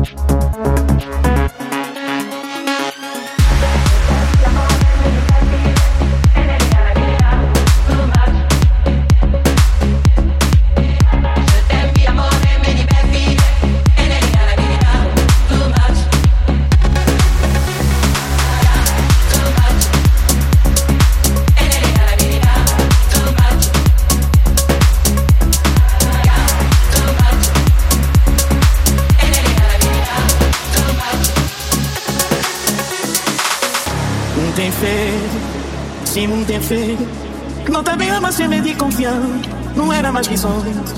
Se muito é feio, não também ama ser meio de confiar. Não era mais que sonhos.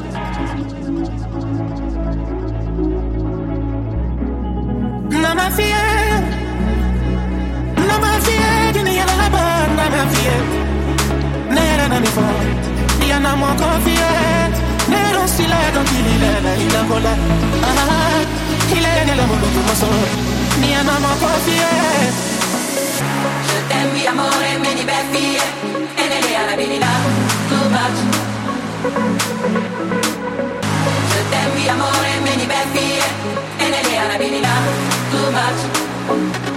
Não me fiel, não me fiel, nem ela leva, não me fiel. Nem era na minha voz, e a não me confiar. Nem era um silêncio que ele leva, e não cola. Il est nel mondo come sono, ni a non confiare. Je t'aime, mi amore, me ni beffi, e nelle arabili là, too much. Je t'aime, mi amore, me ni beffi, e nelle arabili là, too much.